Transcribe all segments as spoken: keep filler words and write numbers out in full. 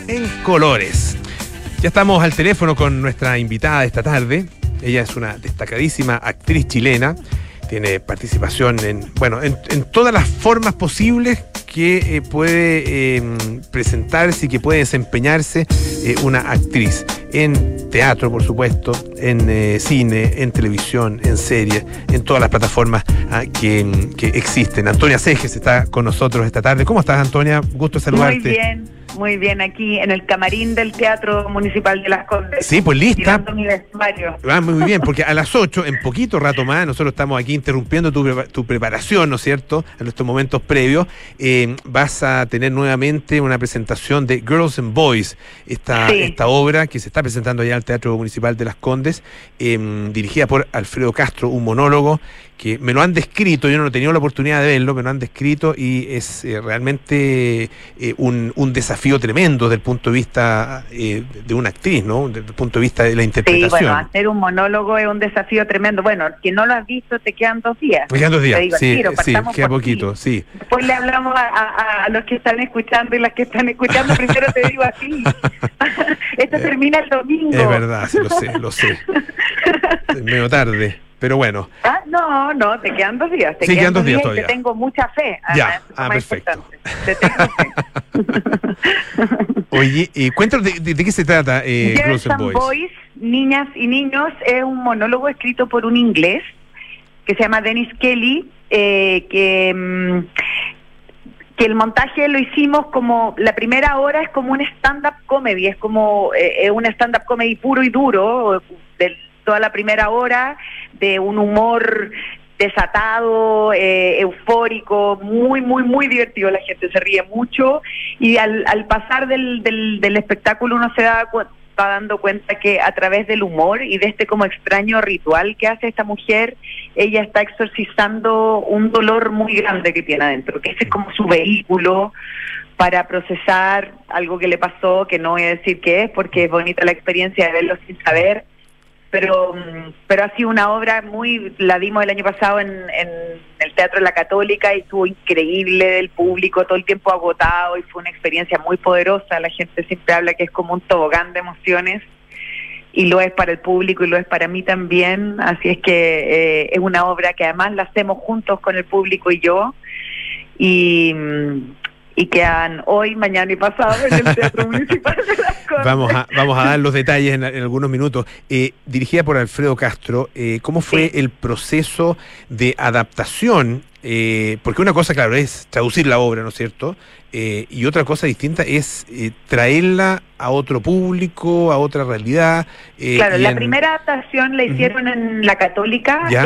en colores. Ya estamos al teléfono con nuestra invitada de esta tarde. Ella es una destacadísima actriz chilena. Tiene participación en, bueno, en, en todas las formas posibles que eh, puede eh, presentarse y que puede desempeñarse eh, una actriz. En teatro, por supuesto, en eh, cine, en televisión, en series, en todas las plataformas ah, que, que existen. Antonia Cejes está con nosotros esta tarde. ¿Cómo estás, Antonia? Gusto saludarte. Muy bien, muy bien, aquí en el camarín del Teatro Municipal de Las Condes. Sí, pues lista. Tirando mi vestuario. Ah, muy bien, porque a las ocho, en poquito rato más, nosotros estamos aquí interrumpiendo tu, tu preparación, ¿no es cierto?, en nuestros momentos previos. Eh, vas a tener nuevamente una presentación de Girls and Boys, esta, Sí. esta obra que se está presentando allá al Teatro Municipal de Las Condes, eh, dirigida por Alfredo Castro, un monólogo que me lo han descrito, yo no he tenido la oportunidad de verlo, me lo han descrito y es eh, realmente eh, un, un desafío tremendo desde el punto de vista eh, de una actriz, ¿no? Desde el punto de vista de la interpretación. Sí, bueno, hacer un monólogo es un desafío tremendo. Bueno, quien no lo has visto, te quedan dos días. Me quedan dos días, Te digo, sí, tiro, sí, partamos queda por poquito, ti. sí. Después le hablamos a, a- a los que están escuchando y las que están escuchando. Primero te digo así. Esto Eh, termina el domingo. Es verdad, sí, lo sé, lo sé. Es medio tarde, pero bueno. Ah, no, no, te quedan dos días. Te Sí, quedan quedan dos días y todavía. Te tengo mucha fe. Ya, además, eso es ah, lo más perfecto. importante. Te tengo fe. Oye, eh, cuéntanos de, de- de qué se trata eh, Girls Girls and and Boys. Boys, Niñas y Niños, es un monólogo escrito por un inglés que se llama Dennis Kelly, eh, que, mm, que el montaje lo hicimos como, la primera hora es como un stand-up comedy, es como eh, es un stand-up comedy puro y duro, de toda la primera hora, de un humor desatado, eh, eufórico, muy, muy, muy divertido, la gente se ríe mucho y al, al pasar del, del, del espectáculo uno se da cu- va dando cuenta que a través del humor y de este como extraño ritual que hace esta mujer, ella está exorcizando un dolor muy grande que tiene adentro, que ese es como su vehículo para procesar algo que le pasó, que no voy a decir qué es, porque es bonita la experiencia de verlo sin saber, pero mm, pero ha sido una obra muy, la dimos el año pasado en, en el Teatro de la Católica y estuvo increíble, el público todo el tiempo agotado y fue una experiencia muy poderosa. La gente siempre habla que es como un tobogán de emociones y lo es para el público y lo es para mí también, así es que eh, es una obra que además la hacemos juntos con el público y yo y... mm, y quedan hoy, mañana y pasado en el Teatro Municipal de Las Condes. Vamos a, vamos a dar los detalles en, en algunos minutos. Eh, dirigida por Alfredo Castro, eh, ¿cómo fue Sí. el proceso de adaptación? Eh, porque una cosa, claro, es traducir la obra, ¿no es cierto? Eh, y otra cosa distinta es eh, traerla a otro público, a otra realidad. eh, Claro, y la en- primera adaptación la hicieron en la Católica, ¿Ya?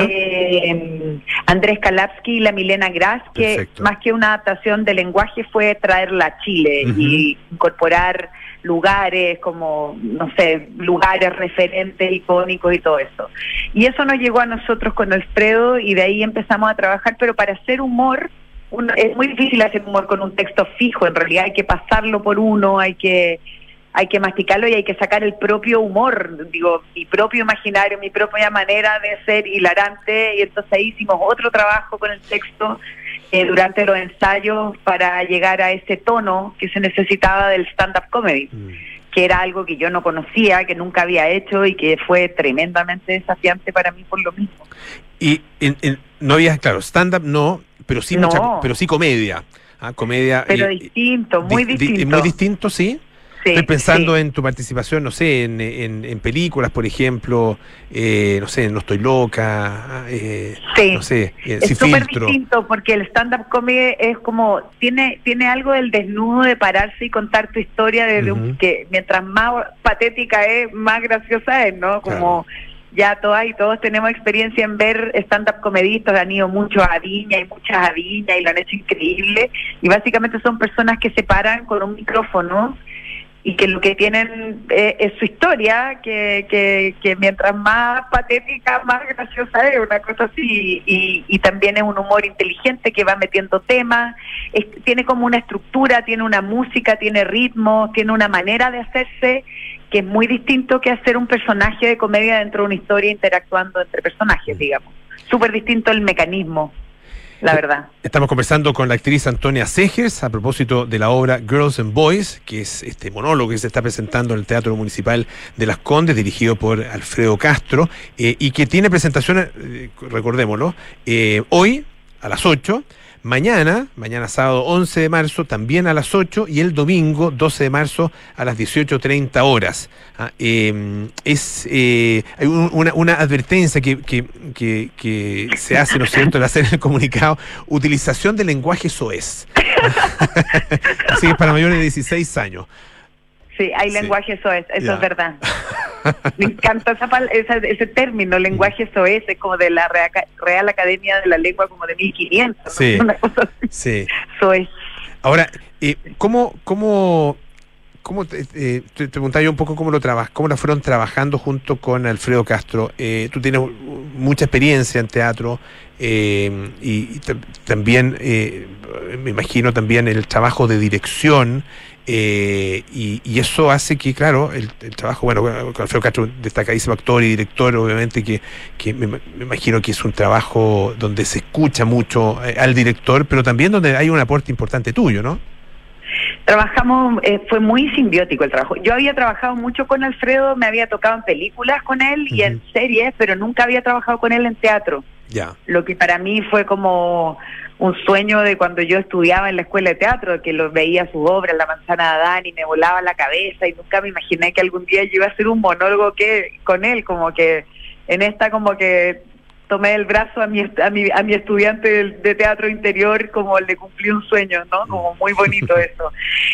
eh, Andrés Kalapsky y la Milena Gras, que Perfecto. más que una adaptación de lenguaje fue traerla a Chile Ujú. y incorporar lugares como, no sé, lugares referentes, icónicos y todo eso. Y eso nos llegó a nosotros con Alfredo y de ahí empezamos a trabajar, pero para hacer humor, uno, es muy difícil hacer humor con un texto fijo, en realidad hay que pasarlo por uno, hay que hay que masticarlo y hay que sacar el propio humor, digo, mi propio imaginario, mi propia manera de ser hilarante, y entonces ahí hicimos otro trabajo con el texto eh, durante los ensayos para llegar a ese tono que se necesitaba del stand-up comedy, Mm. que era algo que yo no conocía, que nunca había hecho y que fue tremendamente desafiante para mí por lo mismo. Y en- en- no había, claro, stand-up no, pero sí, No. mucha, pero sí comedia. Ah, comedia. Pero eh, distinto, muy di- di- distinto. Muy distinto, sí. Sí, Estoy pensando sí. en tu participación, no sé, en, en, en películas, por ejemplo, eh, no sé, No estoy loca, eh, Sí. no sé, eh, Es Sin súper filtro. distinto porque el stand-up comedy es como, tiene tiene algo del desnudo de pararse y contar tu historia desde un, Ujú. que mientras más patética es, más graciosa es, ¿no? Como ya todas y todos tenemos experiencia en ver stand-up comedistas, han ido muchos a Viña y muchas a Viña y lo han hecho increíble y básicamente son personas que se paran con un micrófono y que lo que tienen eh, es su historia, que, que, que mientras más patética, más graciosa es, una cosa así, y, y también es un humor inteligente que va metiendo temas, es- tiene como una estructura, tiene una música, tiene ritmo, tiene una manera de hacerse que es muy distinto que hacer un personaje de comedia dentro de una historia interactuando entre personajes, digamos. Súper distinto el mecanismo. la verdad. Estamos conversando con la actriz Antonia Segers a propósito de la obra Girls and Boys, que es este monólogo que se está presentando en el Teatro Municipal de Las Condes, dirigido por Alfredo Castro, eh, y que tiene presentaciones, eh, recordémoslo, eh, hoy a las ocho, mañana, mañana sábado once de marzo, también a las ocho, y el domingo doce de marzo a las dieciocho treinta horas. Ah, eh, es eh, hay un, una, una advertencia que, que, que, que se hace, ¿no es cierto?, al hacer el comunicado: utilización de lenguaje soez. Así que es para mayores de dieciséis años. Sí, hay Sí. lenguaje soez, eso Ya. es verdad. Me encanta esa, pal- esa- ese término, lenguaje soez, es como de la Real, Real Academia de la Lengua, como de mil quinientos. Sí. ¿no? Una cosa así. Sí. Soez. Ahora, eh, ¿cómo, cómo, cómo te, eh, te, te preguntaba yo un poco cómo lo traba, cómo la fueron trabajando junto con Alfredo Castro? Eh, tú tienes mucha experiencia en teatro eh, y, y t- también, eh, me imagino también el trabajo de dirección. Eh, y, y eso hace que, claro, el, el trabajo, bueno, con Alfredo Castro, destacadísimo actor y director, obviamente que, que me, me imagino que es un trabajo donde se escucha mucho eh, al director, pero también donde hay un aporte importante tuyo, ¿no? Trabajamos, eh, fue muy simbiótico el trabajo. Yo había trabajado mucho con Alfredo, me había tocado en películas con él y en Ujú. series, pero nunca había trabajado con él en teatro. Ya. Lo que para mí fue como un sueño de cuando yo estudiaba en la escuela de teatro, que los veía sus obras, La Manzana de Adán, y me volaba la cabeza, y nunca me imaginé que algún día yo iba a hacer un monólogo que con él, como que en esta como que tomé el brazo a mi a mi, a mi estudiante de, de teatro interior, como le cumplí un sueño, ¿no? Como muy bonito eso.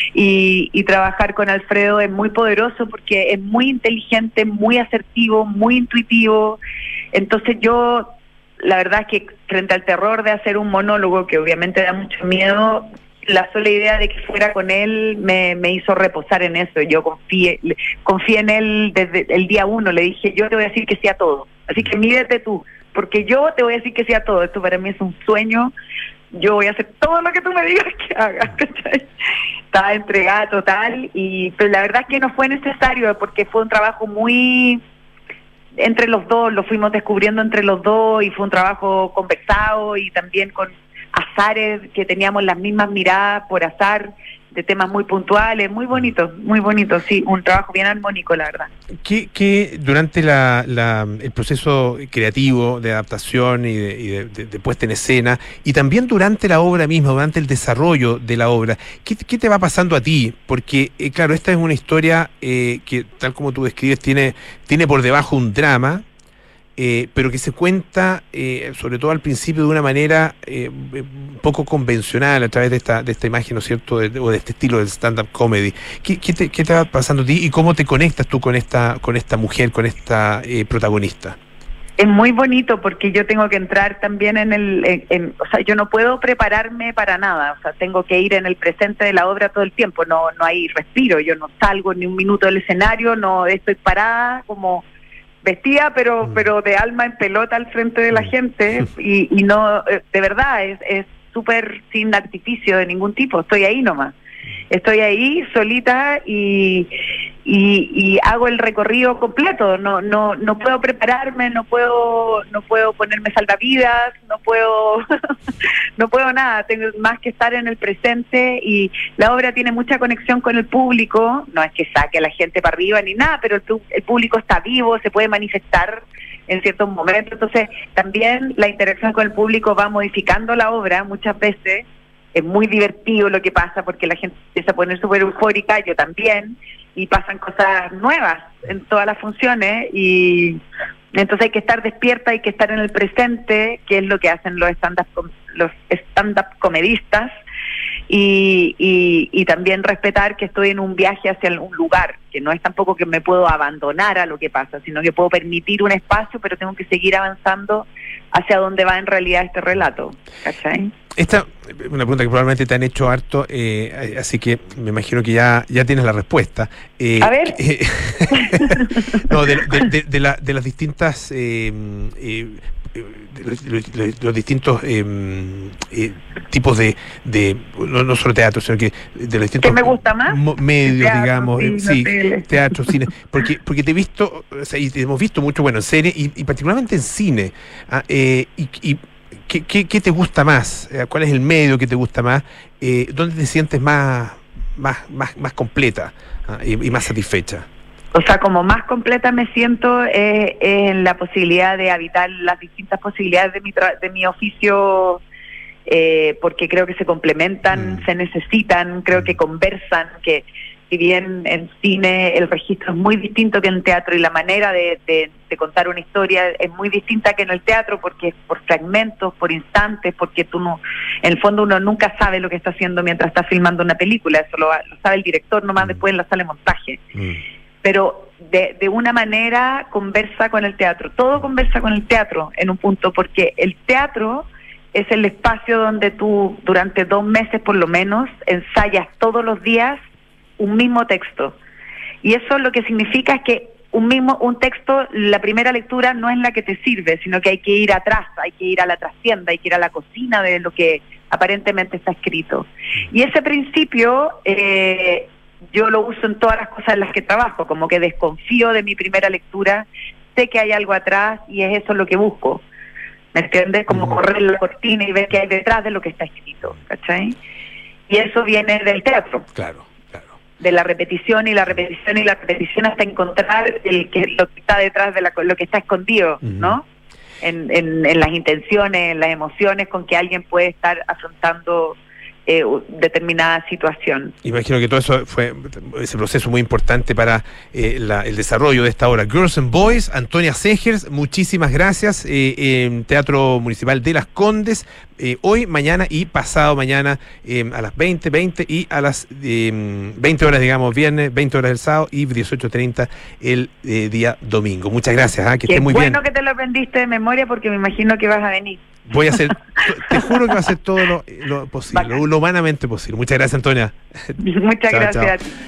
Y, y trabajar con Alfredo es muy poderoso porque es muy inteligente, muy asertivo, muy intuitivo. Entonces yo, la verdad es que frente al terror de hacer un monólogo, que obviamente da mucho miedo, la sola idea de que fuera con él me, me hizo reposar en eso. Yo confié, confié en él desde el día uno. Le dije, yo te voy a decir que sí a todo. Así que mídete tú, porque yo te voy a decir que sí a todo. Esto para mí es un sueño. Yo voy a hacer todo lo que tú me digas que haga. ¿Cachai? Estaba entregada total, y pero la verdad es que no fue necesario, porque fue un trabajo muy entre los dos, lo fuimos descubriendo entre los dos, y fue un trabajo conversado y también con azares, que teníamos las mismas miradas por azar de temas muy puntuales, muy bonito, muy bonito, sí, un trabajo bien armónico, la verdad. ¿Qué, qué durante la, la, el proceso creativo de adaptación y, de, y de, de, de puesta en escena, y también durante la obra misma, durante el desarrollo de la obra, qué, qué te va pasando a ti? Porque, eh, claro, esta es una historia eh, que, tal como tú describes, tiene, tiene por debajo un drama, eh, pero que se cuenta, eh, sobre todo al principio, de una manera eh, poco convencional, a través de esta de esta imagen, ¿no es cierto?, de, o de este estilo del stand-up comedy. ¿Qué, qué, te, ¿Qué te va pasando a ti y cómo te conectas tú con esta con esta mujer, con esta eh, protagonista? Es muy bonito porque yo tengo que entrar también en el, en, en, o sea, yo no puedo prepararme para nada, o sea, tengo que ir en el presente de la obra todo el tiempo, no no hay respiro, yo no salgo ni un minuto del escenario, no estoy parada como vestida, pero mm. pero de alma en pelota al frente de la gente, y, y no, de verdad, es es súper sin artificio de ningún tipo, estoy ahí nomás. Estoy ahí solita y, y y hago el recorrido completo. No no no puedo prepararme, no puedo no puedo ponerme salvavidas, no puedo no puedo nada. Tengo más que estar en el presente, y la obra tiene mucha conexión con el público. No es que saque a la gente para arriba ni nada, pero el, el público está vivo, se puede manifestar en ciertos momentos. Entonces también la interacción con el público va modificando la obra muchas veces. Es muy divertido lo que pasa porque la gente empieza a poner súper eufórica, yo también, y pasan cosas nuevas en todas las funciones, y entonces hay que estar despierta, hay que estar en el presente, que es lo que hacen los stand-up los stand-up comedistas, y, y, y también respetar que estoy en un viaje hacia un lugar, que no es tampoco que me puedo abandonar a lo que pasa, sino que puedo permitir un espacio, pero tengo que seguir avanzando hacia donde va en realidad este relato, ¿cachai? Esta es una pregunta que probablemente te han hecho harto, eh, así que me imagino que ya, ya tienes la respuesta. Eh, a ver. Eh, no, de, de, de, de, la, de las distintas... Eh, eh, de los, de los, los distintos eh, eh, tipos de, de no, no solo teatro, sino que de los distintos ¿qué me gusta más? medios, teatro, digamos, cine, sí, tele. teatro, cine, porque porque te he visto, o sea, y te hemos visto mucho, bueno, en serie y, y particularmente en cine, ¿ah? eh, y, y ¿qué, qué, qué te gusta más? ¿Cuál es el medio que te gusta más? Eh, ¿Dónde te sientes más, más, más, más completa ¿ah? y, y más satisfecha? O sea, como más completa me siento eh, en la posibilidad de habitar las distintas posibilidades de mi, tra- de mi oficio, eh, porque creo que se complementan, mm. se necesitan, creo que conversan, que si bien en cine el registro es muy distinto que en teatro y la manera de, de, de contar una historia es muy distinta que en el teatro, porque es por fragmentos, por instantes, porque tú no, en el fondo uno nunca sabe lo que está haciendo mientras está filmando una película, eso lo, lo sabe el director nomás después en la sala de montaje. Mm. Pero de, de una manera conversa con el teatro, todo conversa con el teatro en un punto, porque el teatro es el espacio donde tú durante dos meses por lo menos ensayas todos los días un mismo texto, y eso lo que significa es que un mismo un texto, la primera lectura no es la que te sirve, sino que hay que ir atrás, hay que ir a la trastienda, hay que ir a la cocina de lo que aparentemente está escrito, y ese principio eh, yo lo uso en todas las cosas en las que trabajo, como que desconfío de mi primera lectura, sé que hay algo atrás y es eso lo que busco, ¿me entiendes? Como uh-huh. correr la cortina y ver qué hay detrás de lo que está escrito, ¿cachai? Y eso viene del teatro. Claro, claro. De la repetición y la repetición y la repetición hasta encontrar el que lo que está detrás de la, lo que está escondido, uh-huh. ¿no? En, en, en las intenciones, en las emociones con que alguien puede estar afrontando Eh, determinada situación. Imagino que todo eso fue ese proceso muy importante para eh, la, el desarrollo de esta obra. Girls and Boys, Antonia Segers, muchísimas gracias. Eh, eh, Teatro Municipal de Las Condes, eh, hoy, mañana y pasado mañana eh, a las veinte, veinte y a las eh, veinte horas, digamos, viernes, veinte horas el sábado y dieciocho treinta el eh, día domingo. Muchas gracias, ¿eh? que esté muy bueno bien. Bueno que te lo aprendiste de memoria, porque me imagino que vas a venir. Voy a hacer, te juro que va a hacer todo lo, lo posible, lo humanamente posible. Muchas gracias, Antonia. Muchas chao, gracias. Chao.